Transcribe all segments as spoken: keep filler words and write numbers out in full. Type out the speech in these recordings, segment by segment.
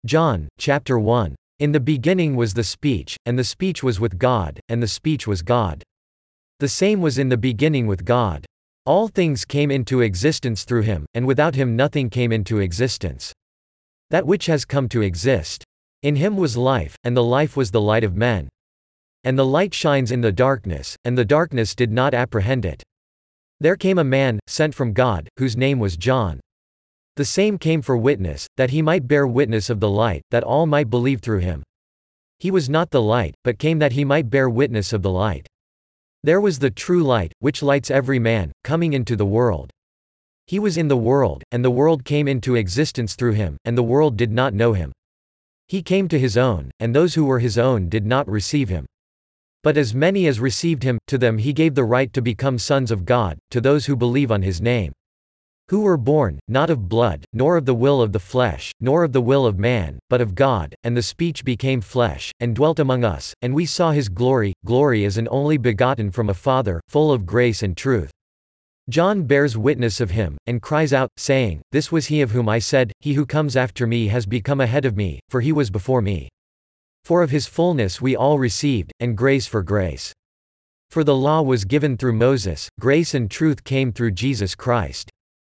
John, chapter one. In the beginning was the Speech, and the Speech was with God, and the Speech was God. The same was in the beginning with God. All things came into existence through him, and without him nothing came into existence. That which has come to exist. In him was life, and the life was the light of men. And the light shines in the darkness, and the darkness did not apprehend it. There came a man, sent from God, whose name was John. The same came for witness, that he might bear witness of the light, that all might believe through him. He was not the light, but came that he might bear witness of the light. There was the true light, which lights every man, coming into the world. He was in the world, and the world came into existence through him, and the world did not know him. He came to his own, and those who were his own did not receive him. But as many as received him, to them he gave the right to become sons of God, to those who believe on his name. Who were born, not of blood, nor of the will of the flesh, nor of the will of man, but of God, and the Speech became flesh, and dwelt among us, and we saw his glory, glory as an only begotten from a Father, full of grace and truth. John bears witness of him, and cries out, saying, This was he of whom I said, He who comes after me has become ahead of me, for he was before me. For of his fullness we all received, and grace for grace. For the law was given through Moses, grace and truth came through Jesus Christ.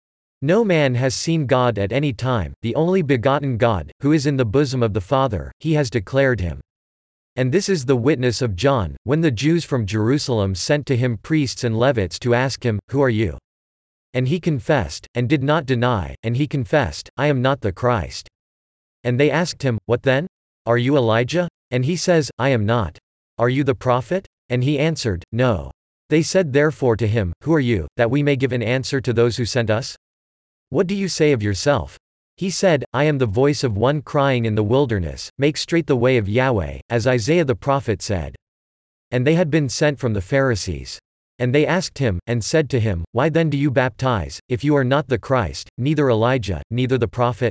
No man has seen God at any time, the only begotten God, who is in the bosom of the Father, he has declared him. And this is the witness of John, when the Jews from Jerusalem sent to him priests and Levites to ask him, Who are you? And he confessed, and did not deny, and he confessed, I am not the Christ. And they asked him, What then? Are you Elijah? And he says, I am not. Are you the prophet? And he answered, No. They said therefore to him, Who are you, that we may give an answer to those who sent us? What do you say of yourself? He said, I am the voice of one crying in the wilderness, Make straight the way of Yahweh, as Isaiah the prophet said. And they had been sent from the Pharisees. And they asked him, and said to him, Why then do you baptize, if you are not the Christ, neither Elijah, neither the prophet?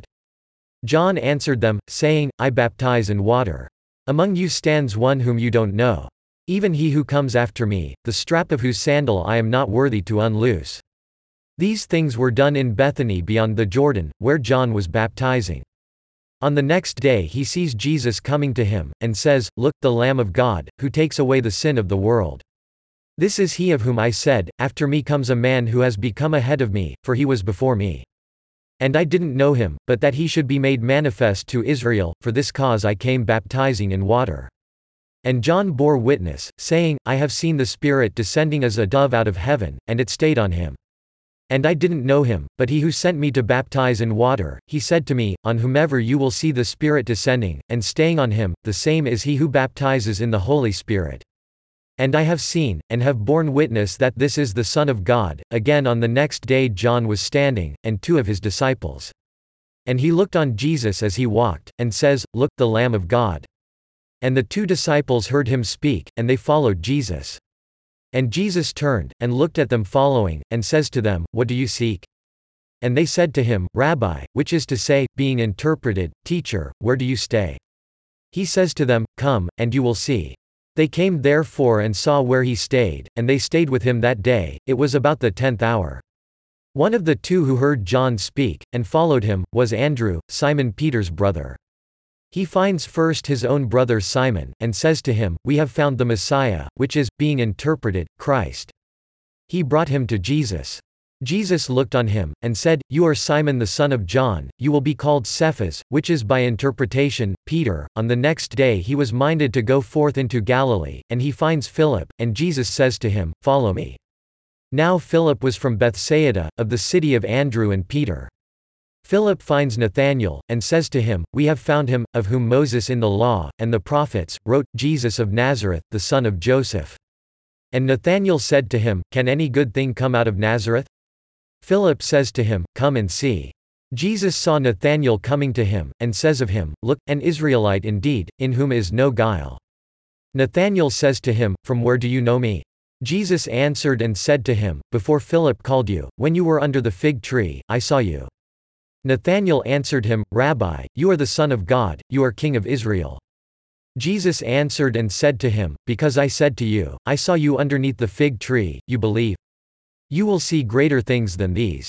John answered them, saying, I baptize in water. Among you stands one whom you don't know. Even he who comes after me, the strap of whose sandal I am not worthy to unloose. These things were done in Bethany beyond the Jordan, where John was baptizing. On the next day he sees Jesus coming to him, and says, Look, the Lamb of God, who takes away the sin of the world. This is he of whom I said, After me comes a man who has become ahead of me, for he was before me. And I didn't know him, but that he should be made manifest to Israel, for this cause I came baptizing in water. And John bore witness, saying, I have seen the Spirit descending as a dove out of heaven, and it stayed on him. And I didn't know him, but he who sent me to baptize in water, he said to me, On whomever you will see the Spirit descending, and staying on him, the same is he who baptizes in the Holy Spirit. And I have seen, and have borne witness that this is the Son of God. Again on the next day John was standing, and two of his disciples. And he looked on Jesus as he walked, and says, Look, the Lamb of God. And the two disciples heard him speak, and they followed Jesus. And Jesus turned, and looked at them following, and says to them, What do you seek? And they said to him, Rabbi, which is to say, being interpreted, Teacher, where do you stay? He says to them, Come, and you will see. They came therefore and saw where he stayed, and they stayed with him that day. It was about the tenth hour. One of the two who heard John speak, and followed him, was Andrew, Simon Peter's brother. He finds first his own brother Simon, and says to him, We have found the Messiah, which is, being interpreted, Christ. He brought him to Jesus. Jesus looked on him, and said, You are Simon the son of John, you will be called Cephas, which is by interpretation, Peter. On the next day he was minded to go forth into Galilee, and he finds Philip, and Jesus says to him, Follow me. Now Philip was from Bethsaida, of the city of Andrew and Peter. Philip finds Nathanael, and says to him, We have found him, of whom Moses in the law, and the prophets, wrote, Jesus of Nazareth, the son of Joseph. And Nathanael said to him, Can any good thing come out of Nazareth? Philip says to him, Come and see. Jesus saw Nathanael coming to him, and says of him, Look, an Israelite indeed, in whom is no guile. Nathanael says to him, From where do you know me? Jesus answered and said to him, Before Philip called you, when you were under the fig tree, I saw you. Nathanael answered him, Rabbi, you are the Son of God, you are King of Israel. Jesus answered and said to him, Because I said to you, I saw you underneath the fig tree, you believe? You will see greater things than these.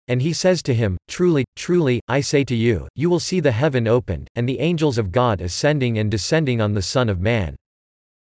And he says to him, Truly, truly, I say to you, you will see the heaven opened, and the angels of God ascending and descending on the Son of Man.